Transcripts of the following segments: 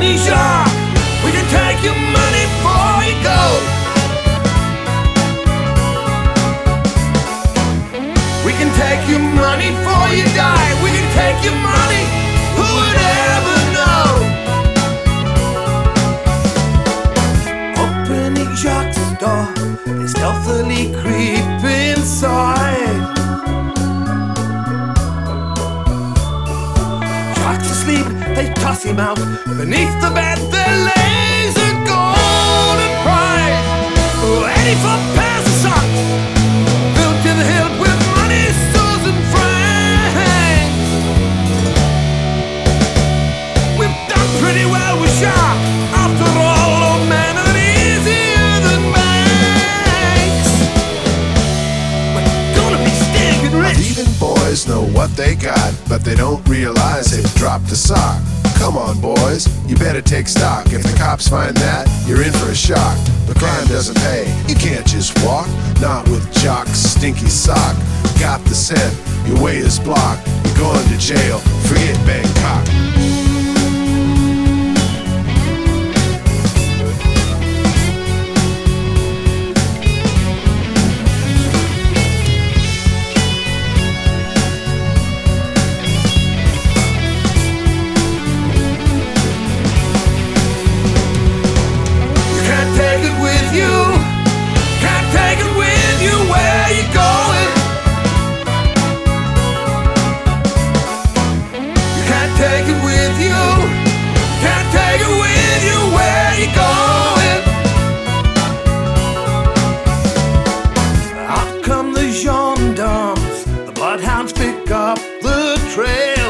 New York. We can take your money before you go. We can take your money before you die. We can take your money. Who would ever know? Open New York's door, they stealthily creep inside. Sharks asleep, they toss him out. Beneath the bed there lays a golden prize. 84 pairs of socks, filled to the hilt with money, stores and francs. We've done pretty well with Shark. After all, old man, and easier than banks. We're gonna be stinking rich. Even boys know what they got, but they don't realize they've dropped the sock. Come on, boys, you better take stock. If the cops find that, you're in for a shock. The crime doesn't pay, you can't just walk. Not with Jock's stinky sock. Got the scent, your way is blocked. You're going to jail, forget Bangkok. Take it with you, can't take it with you. Where you going? Out come the gendarmes, the bloodhounds pick up the trail.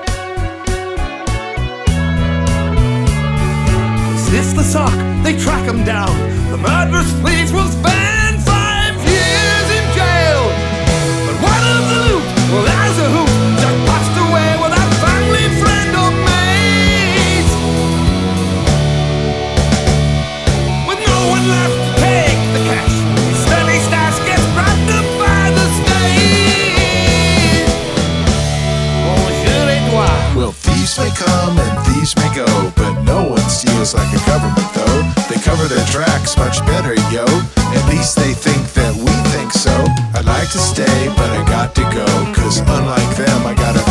It's the sock, they track him down. The murderous pleas will spend 5 years in jail. But what of the loot? Well, there's a hoot. Jack passed away without family, friend or mate, with no one left to take the cash. Stanley Stash gets wrapped up by the state. Oh, Julie Dwyer. Well, thieves may come and thieves may go, but no one steals like a government though. They cover their tracks much better, yo. At least they think that we think so. I'd like to stay, but I got to go, 'cause unlike them I got a